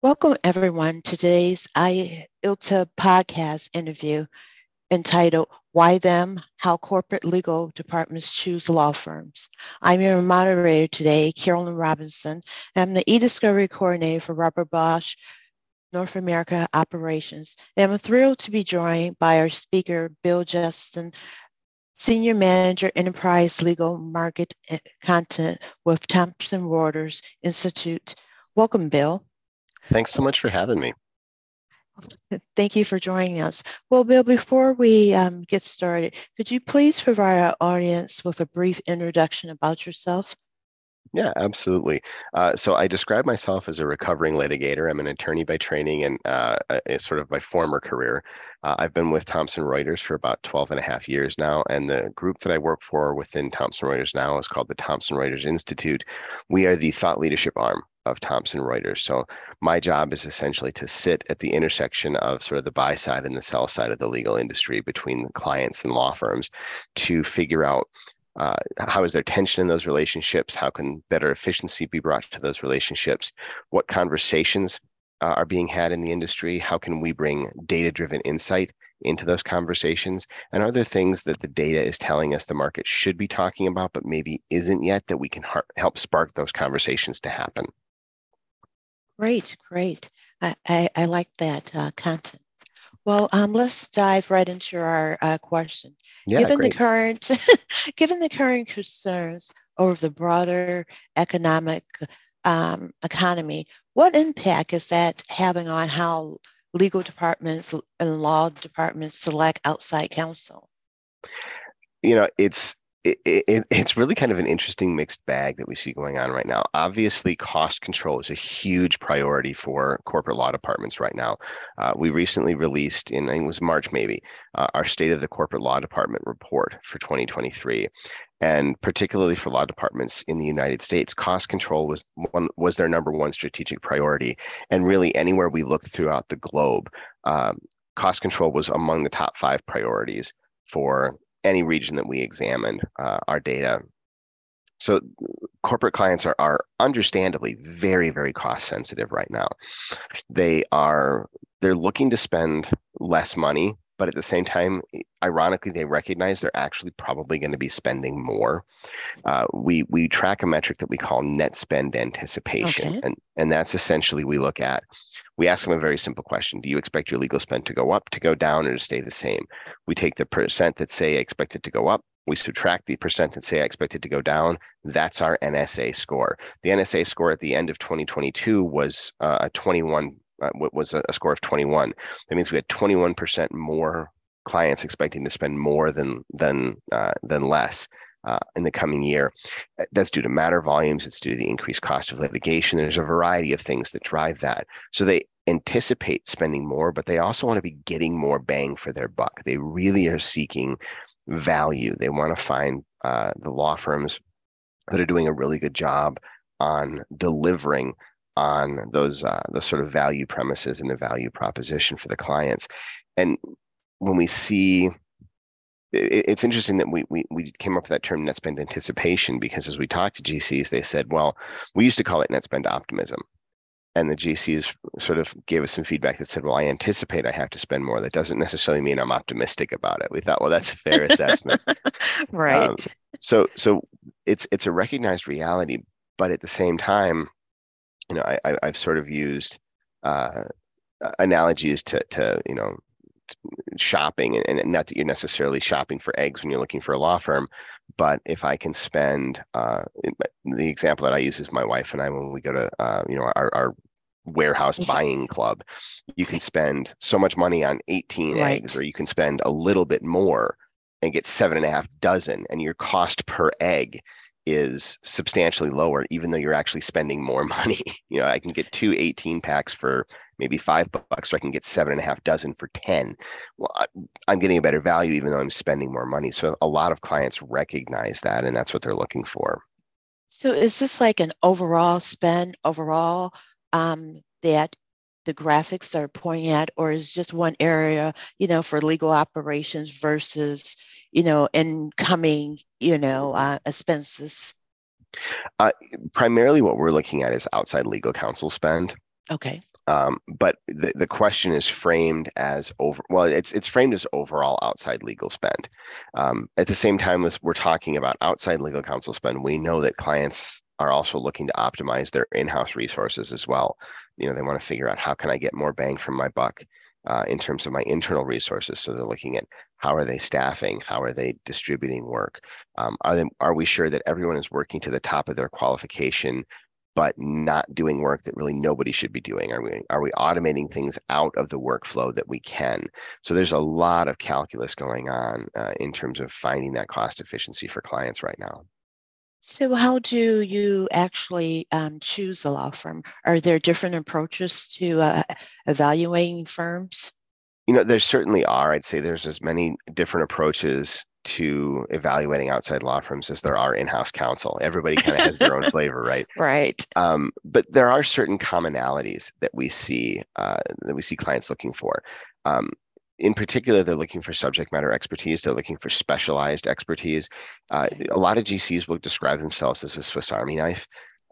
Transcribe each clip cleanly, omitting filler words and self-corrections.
Welcome, everyone, to today's IILTA podcast interview entitled Why Them? How Corporate Legal Departments Choose Law Firms. I'm your moderator today, Carolyn Robinson. I'm the e-discovery coordinator for Robert Bosch North America Operations. And I'm thrilled to be joined by our speaker, Bill Justin, Senior Manager, Enterprise Legal Market Content with Thomson Reuters Institute. Welcome, Bill. Thanks so much for having me. Thank you for joining us. Well, Bill, before we get started, could you please provide our audience with a brief introduction about yourself? Yeah, absolutely. So I describe myself as a recovering litigator. I'm an attorney by training and sort of my former career. I've been with Thomson Reuters for about 12 and a half years now, and the group that I work for within Thomson Reuters now is called the Thomson Reuters Institute. We are the thought leadership arm of Thomson Reuters. So my job is essentially to sit at the intersection of sort of the buy side and the sell side of the legal industry between the clients and law firms to figure out how is there tension in those relationships? How can better efficiency be brought to those relationships? What conversations are being had in the industry? How can we bring data-driven insight into those conversations? And are there things that the data is telling us the market should be talking about, but maybe isn't yet, that we can help spark those conversations to happen? Great, great. I like that content. Well, let's dive right into our question. Yeah, Given the great. current, given the current concerns over the broader economic economy, what impact is that having on how legal departments and law departments select outside counsel? It's really kind of an interesting mixed bag that we see going on right now. Obviously, cost control is a huge priority for corporate law departments right now. We recently released, in I think it was March maybe, our State of the Corporate Law Department report for 2023. And particularly for law departments in the United States, cost control was their number one strategic priority. And really, anywhere we looked throughout the globe, cost control was among the top five priorities for any region that we examined our data. So corporate clients are understandably very, very cost sensitive right now. They're looking to spend less money, but at the same time, ironically, they recognize they're actually probably going to be spending more. We track a metric that we call net spend anticipation, Okay. and that's essentially we ask them a very simple question: do you expect your legal spend to go up, to go down, or to stay the same? We take the percent that say I expect it to go up. We subtract the percent that say I expect it to go down. That's our NSA score. The NSA score at the end of 2022 was a 21. Was a score of 21. That means we had 21% more clients expecting to spend more than less in the coming year. That's due to matter volumes. It's due to the increased cost of litigation. There's a variety of things that drive that. So they anticipate spending more, but they also want to be getting more bang for their buck. They really are seeking value. They want to find the law firms that are doing a really good job on delivering on those sort of value premises and the value proposition for the clients. And when we see it's interesting that we came up with that term net spend anticipation, because as we talked to GCs, they said, well, we used to call it net spend optimism. And the GCs sort of gave us some feedback that said, well, I anticipate I have to spend more. That doesn't necessarily mean I'm optimistic about it. We thought, well, that's a fair assessment. Um, Right. so it's a recognized reality, but at the same time, I've sort of used uh, analogies to shopping, and not that you're necessarily shopping for eggs when you're looking for a law firm, but if I can spend the example that I use is my wife and I when we go to our warehouse buying club. You can spend so much money on 18 eggs, Right. or you can spend a little bit more and get 7.5 dozen, and your cost per egg is substantially lower, even though you're actually spending more money. I can get two 18 packs for maybe $5, so I can get 7.5 dozen for 10. Well, I'm getting a better value, even though I'm spending more money. So a lot of clients recognize that, and that's what they're looking for. So is this like an overall spend overall that the graphics are pointing at, or is just one area, for legal operations versus, incoming, expenses? Uh, Primarily, what we're looking at is outside legal counsel spend. Okay. But the question is framed as it's framed as overall outside legal spend. At the same time as we're talking about outside legal counsel spend, we know that clients are also looking to optimize their in-house resources as well. You know, they want to figure out how can I get more bang from my buck in terms of my internal resources. So they're looking at how are they staffing, how are they distributing work, are we sure that everyone is working to the top of their qualification but not doing work that really nobody should be doing? Are we automating things out of the workflow that we can? So there's a lot of calculus going on in terms of finding that cost efficiency for clients right now. So how do you actually choose a law firm? Are there different approaches to evaluating firms? You know, there certainly are. I'd say there's as many different approaches to evaluating outside law firms as there are in-house counsel. Everybody kind of has their own flavor, right? Right. But there are certain commonalities that we see clients looking for. Um, in particular, they're looking for subject matter expertise. They're looking for specialized expertise. Okay. A lot of GCs will describe themselves as a Swiss Army knife,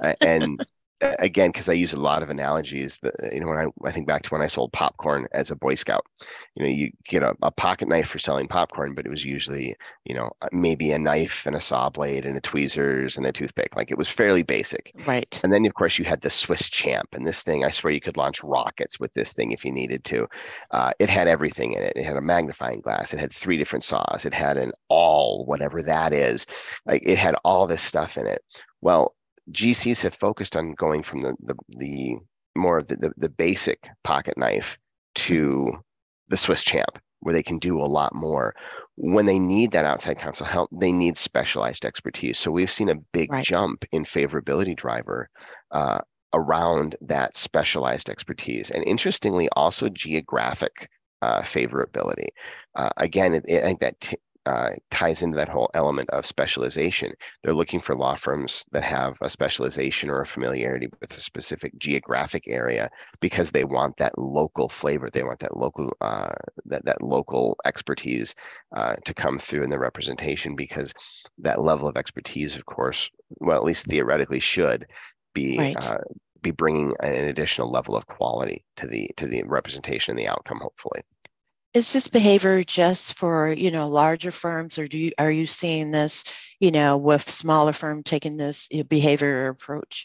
and again, because I use a lot of analogies that, you know, when I think back to when I sold popcorn as a Boy Scout, you know, you get a pocket knife for selling popcorn, but it was usually, you know, maybe a knife and a saw blade and a tweezers and a toothpick. Like, it was fairly basic. Right. And then, of course, you had the Swiss Champ, and this thing, I swear you could launch rockets with this thing if you needed to. It had everything in it. It had a magnifying glass. It had 3 different saws. It had an awl, whatever that is. Like, it had all this stuff in it. Well, GCs have focused on going from the more of the basic pocket knife Mhm. to the Swiss Champ, where they can do a lot more. When they need that outside counsel help, they need specialized expertise. So we've seen a big Right. jump in favorability driver uh, around that specialized expertise, and interestingly, also geographic favorability. Again, I think that ties into that whole element of specialization. They're looking for law firms that have a specialization or a familiarity with a specific geographic area because they want that local flavor. They want that local that local expertise to come through in the representation, because that level of expertise, of course, well, at least theoretically, should Right. be bringing an additional level of quality to the representation and the outcome, hopefully. Is this behavior just for, larger firms, or are you seeing this, with smaller firm taking this behavior approach?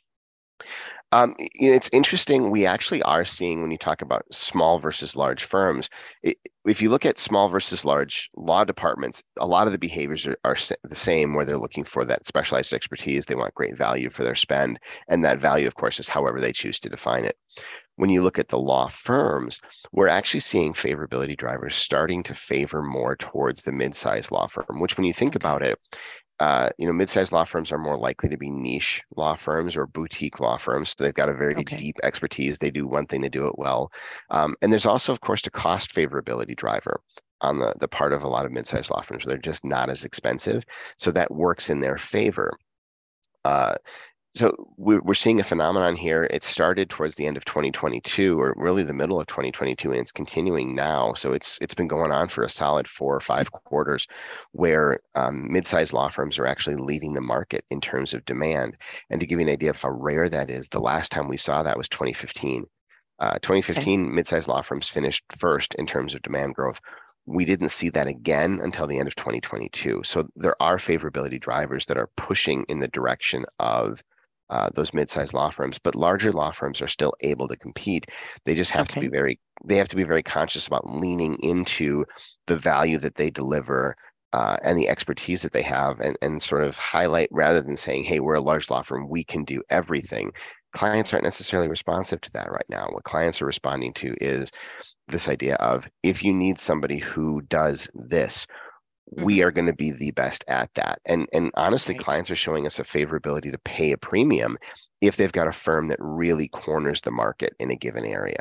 It's interesting. We actually are seeing, when you talk about small versus large firms, if you look at small versus large law departments, a lot of the behaviors are the same, where they're looking for that specialized expertise. They want great value for their spend. And that value, of course, is however they choose to define it. When you look at the law firms, we're actually seeing favorability drivers starting to favor more towards the mid-sized law firm, which, when you think Okay. about it, mid-sized law firms are more likely to be niche law firms or boutique law firms. So they've got a very Okay. deep expertise. They do one thing, they do it well. And there's also, of course, the cost favorability driver on the part of a lot of mid-sized law firms. They're just not as expensive. So that works in their favor. Uh, so we're seeing a phenomenon here. It started towards the end of 2022, or really the middle of 2022, and it's continuing now. So it's been going on for a solid 4 or 5 quarters, where mid-sized law firms are actually leading the market in terms of demand. And to give you an idea of how rare that is, the last time we saw that was 2015. Okay. 2015, mid-sized law firms finished first in terms of demand growth. We didn't see that again until the end of 2022. So there are favorability drivers that are pushing in the direction of those mid-sized law firms, but larger law firms are still able to compete. They just have to be Okay. very conscious about leaning into the value that they deliver and the expertise that they have, and sort of highlight, rather than saying, hey, we're a large law firm, we can do everything. Clients aren't necessarily responsive to that right now. What clients are responding to is this idea of, if you need somebody who does this, we Hmm. are going to be the best at that. And honestly, Right. clients are showing us a favorability to pay a premium if they've got a firm that really corners the market in a given area.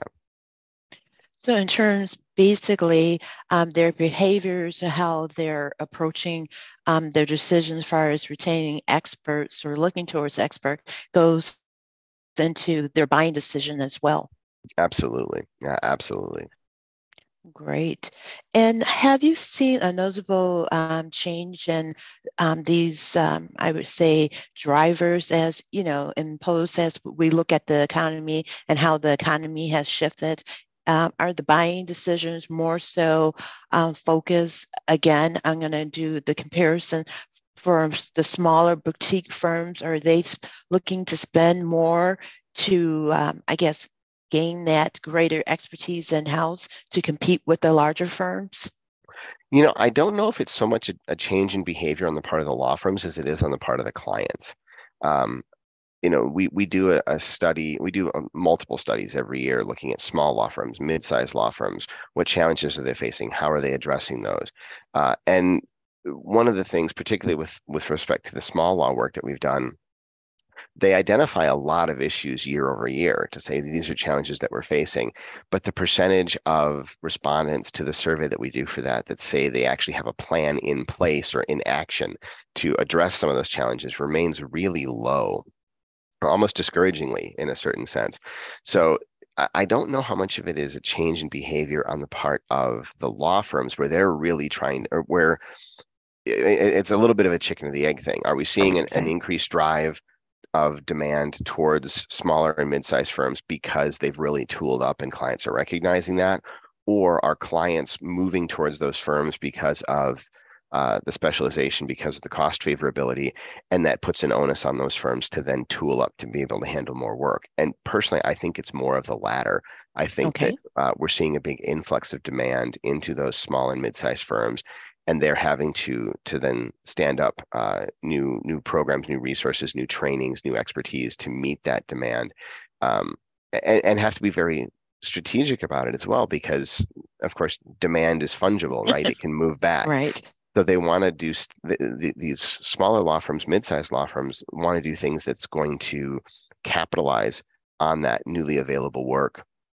So in terms, basically, their behaviors and how they're approaching their decisions as far as retaining experts or looking towards expert goes into their buying decision as well. Absolutely. Yeah, absolutely. Great. And have you seen a notable change in these, I would say, drivers as, imposed as we look at the economy and how the economy has shifted? Are the buying decisions more so focused? Again, I'm going to do the comparison for the smaller boutique firms. Are they looking to spend more to, I guess, gain that greater expertise in-house to compete with the larger firms? I don't know if it's so much a change in behavior on the part of the law firms as it is on the part of the clients. Um, we do a study, we do multiple studies every year looking at small law firms, mid-sized law firms. What challenges are they facing? How are they addressing those? And one of the things, particularly with respect to the small law work that we've done, they identify a lot of issues year over year to say these are challenges that we're facing. But the percentage of respondents to the survey that we do for that say they actually have a plan in place or in action to address some of those challenges remains really low, almost discouragingly in a certain sense. So I don't know how much of it is a change in behavior on the part of the law firms where they're really trying, or where it's a little bit of a chicken or the egg thing. Are we seeing an Okay. increased drive of demand towards smaller and mid-sized firms because they've really tooled up and clients are recognizing that? Or are clients moving towards those firms because of the specialization, because of the cost favorability, and that puts an onus on those firms to then tool up to be able to handle more work? And personally, I think it's more of the latter. I think that Okay. we're seeing a big influx of demand into those small and mid-sized firms, and they're having to then stand up new programs, new resources, new trainings, new expertise to meet that demand, um, and have to be very strategic about it as well, because of course demand is fungible, right? It can move back. Right. So they want to do these smaller law firms, mid-sized law firms want to do things that's going to capitalize on that newly available work,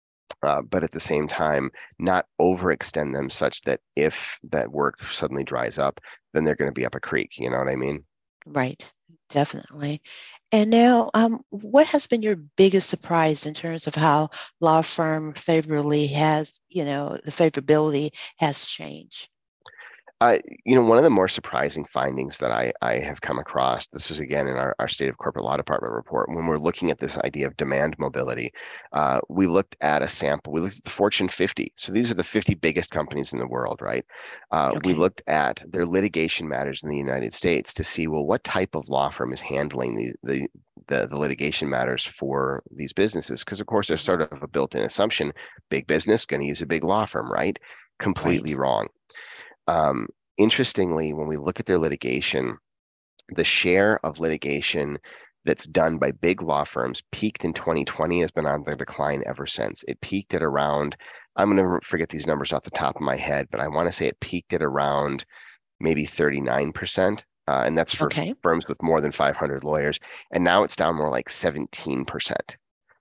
but at the same time, not overextend them such that if that work suddenly dries up, then they're going to be up a creek. You know what I mean? Right. Definitely. And now, what has been your biggest surprise in terms of how law firm favorably has, the favorability has changed? Uh, One of the more surprising findings that I have come across, this is again in our State of Corporate Law Department report, when we're looking at this idea of demand mobility, we looked at a sample, we looked at the Fortune 50. So these are the 50 biggest companies in the world, right? We Okay. looked at their litigation matters in the United States to see, well, what type of law firm is handling the litigation matters for these businesses? Because of course there's Mhm. sort of a built-in assumption, big business going to use a big law firm, right? Completely Right. wrong. Um, Interestingly, when we look at their litigation, the share of litigation that's done by big law firms peaked in 2020 and has been on the decline ever since. It peaked at around, I'm going to forget these numbers off the top of my head, but I want to say it peaked at around maybe 39%. And that's for Okay. firms with more than 500 lawyers. And now it's down more like 17%.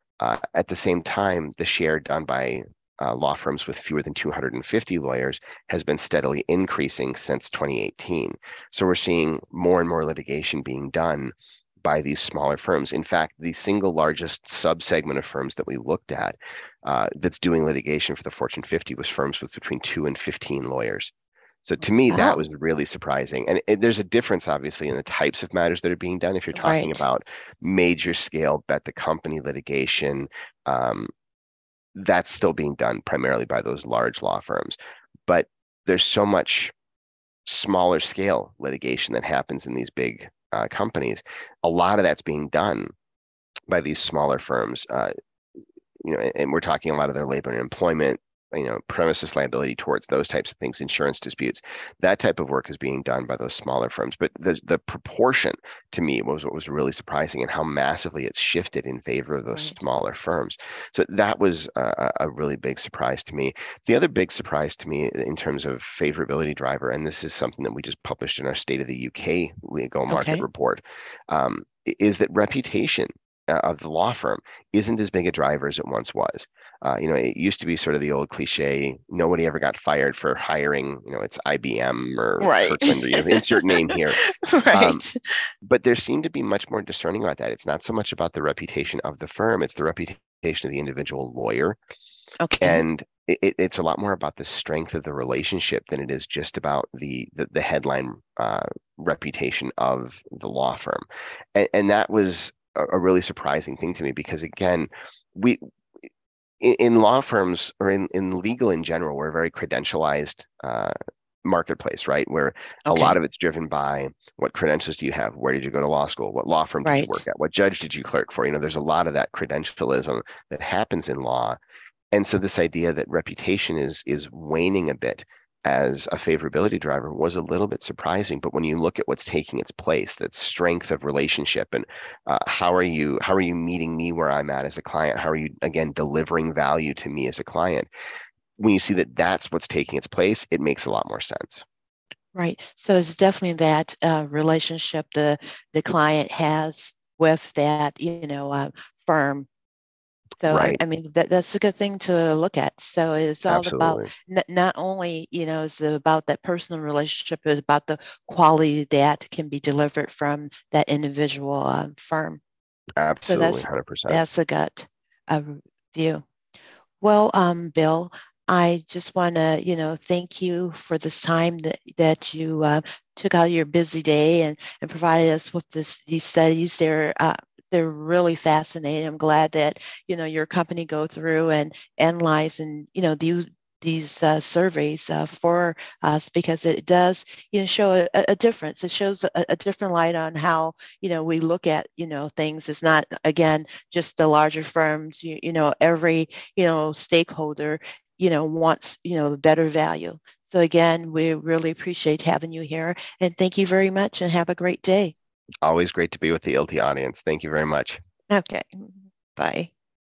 At the same time, the share done by law firms with fewer than 250 lawyers has been steadily increasing since 2018. So we're seeing more and more litigation being done by these smaller firms. In fact, the single largest subsegment of firms that we looked at that's doing litigation for the Fortune 50 was firms with between 2 and 15 lawyers. So to me, that Wow. was really surprising. And there's a difference, obviously, in the types of matters that are being done. If you're talking Right. about major scale bet the company litigation, um, that's still being done primarily by those large law firms. But there's so much smaller scale litigation that happens in these big companies. A lot of that's being done by these smaller firms. And we're talking a lot of their labor and employment, premises liability towards those types of things, insurance disputes. That type of work is being done by those smaller firms. But the proportion to me was what was really surprising, and how massively it's shifted in favor of those Right. smaller firms. So that was a really big surprise to me. The other big surprise to me in terms of favorability driver, and this is something that we just published in our State of the UK legal market Okay. report, is that reputation of the law firm isn't as big a driver as it once was. It used to be sort of the old cliche, nobody ever got fired for hiring, it's IBM or Right. Kirkland, or insert name here. Um, Right. but there seemed to be much more discerning about that. It's not so much about the reputation of the firm, it's the reputation of the individual lawyer. Okay. And it's a lot more about the strength of the relationship than it is just about the headline reputation of the law firm, and that was a really surprising thing to me because again, we in law firms or in legal in general, we're a very credentialized marketplace, right? Where a lot Okay, of it's driven by what credentials do you have? Where did you go to law school? What law firm did you work right. at? What judge did you clerk for? There's a lot of that credentialism that happens in law. And so this idea that reputation is waning a bit as a favorability driver was a little bit surprising. But when you look at what's taking its place, that strength of relationship and how are you meeting me where I'm at as a client? How are you again delivering value to me as a client? When you see that that's what's taking its place, it makes a lot more sense. Right. So it's definitely that relationship the client has with that, firm. So Right. I mean that's a good thing to look at. So it's all about Absolutely. not only, is it about that personal relationship, but about the quality that can be delivered from that individual firm. So Absolutely. that's 100%. that's a gut uh, view. Well, Bill, I just want to, thank you for this time that you took out of your busy day and provided us with these studies. They're really fascinating. I'm glad that, your company go through and analyze and, these surveys for us because it does, show a difference. It shows a different light on how, we look at, things. It's not, again, just the larger firms, every stakeholder, wants, better value. So again, we really appreciate having you here and thank you very much and have a great day. Always great to be with the ILTI audience. Thank you very much. Okay. Bye.